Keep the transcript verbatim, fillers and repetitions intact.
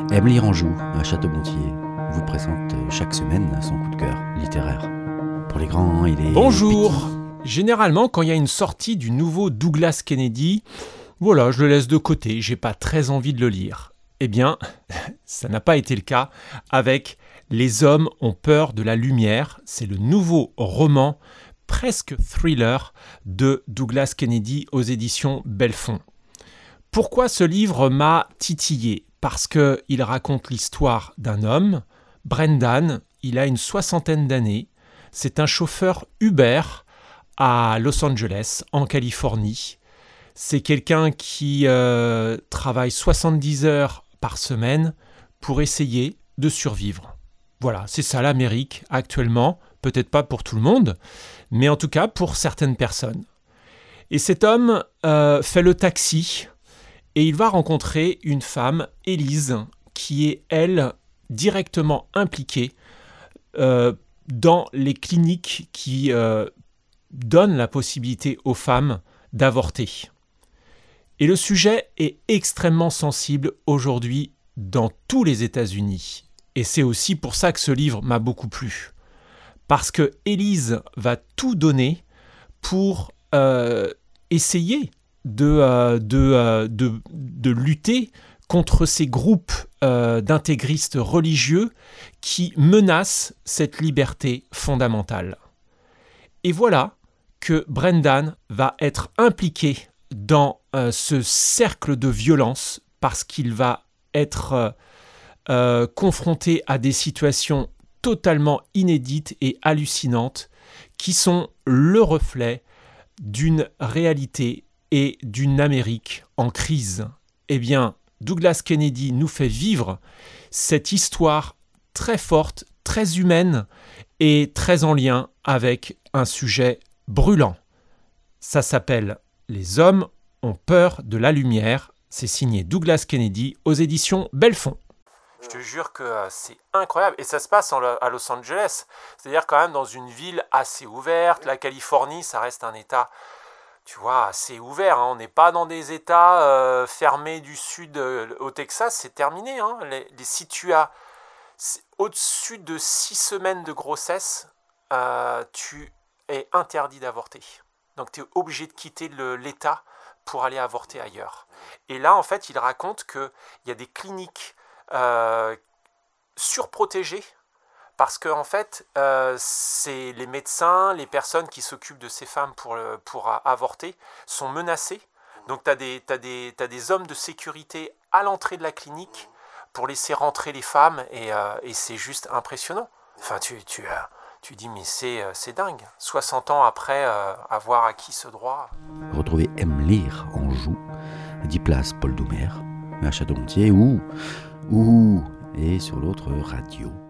Aime lire en joue, à Château-Gontier, vous présente chaque semaine son coup de cœur littéraire. Pour les grands et les Bonjour. petits. Généralement, quand il y a une sortie du nouveau Douglas Kennedy, voilà, je le laisse de côté, j'ai pas très envie de le lire. Eh bien, ça n'a pas été le cas avec Les hommes ont peur de la lumière. C'est le nouveau roman, presque thriller, de Douglas Kennedy aux éditions Belfond. Pourquoi ce livre m'a titillé ? Parce qu'il raconte l'histoire d'un homme, Brendan, il a une soixantaine d'années, c'est un chauffeur Uber à Los Angeles, en Californie. C'est quelqu'un qui euh, travaille soixante-dix heures par semaine pour essayer de survivre. Voilà, c'est ça l'Amérique actuellement, peut-être pas pour tout le monde, mais en tout cas pour certaines personnes. Et cet homme euh, fait le taxi et il va rencontrer une femme, Élise, qui est, elle, directement impliquée euh, dans les cliniques qui euh, donnent la possibilité aux femmes d'avorter. Et le sujet est extrêmement sensible aujourd'hui dans tous les États-Unis. Et c'est aussi pour ça que ce livre m'a beaucoup plu. Parce que Élise va tout donner pour euh, essayer de, euh, de, euh, de, de lutter contre ces groupes euh, d'intégristes religieux qui menacent cette liberté fondamentale. Et voilà que Brendan va être impliqué dans euh, ce cercle de violence parce qu'il va être euh, euh, confronté à des situations totalement inédites et hallucinantes qui sont le reflet d'une réalité et d'une Amérique en crise. Eh bien, Douglas Kennedy nous fait vivre cette histoire très forte, très humaine et très en lien avec un sujet brûlant. Ça s'appelle « Les hommes ont peur de la lumière ». C'est signé Douglas Kennedy aux éditions Belfond. Je te jure que c'est incroyable. Et ça se passe en, à Los Angeles. C'est-à-dire quand même dans une ville assez ouverte. La Californie, ça reste un État, tu vois, assez ouvert. Hein. On n'est pas dans des États euh, fermés du sud euh, au Texas. C'est terminé. Hein. Les, les, si tu as au-dessus de six semaines de grossesse, euh, tu es interdit d'avorter. Donc tu es obligé de quitter le, l'État pour aller avorter ailleurs. Et là, en fait, il raconte qu'il y a des cliniques euh, surprotégées parce que en fait, euh, c'est les médecins, les personnes qui s'occupent de ces femmes pour, pour avorter sont menacées. Donc tu as des, t'as des, t'as des hommes de sécurité à l'entrée de la clinique pour laisser rentrer les femmes et, euh, et c'est juste impressionnant. Enfin, tu... tu euh, Tu dis, mais c'est, c'est dingue. soixante ans après euh, avoir acquis ce droit. Retrouvez Aime lire en joue, dix places Paul Doumer, à Château-Gontier ou, ou, et sur l'autre radio.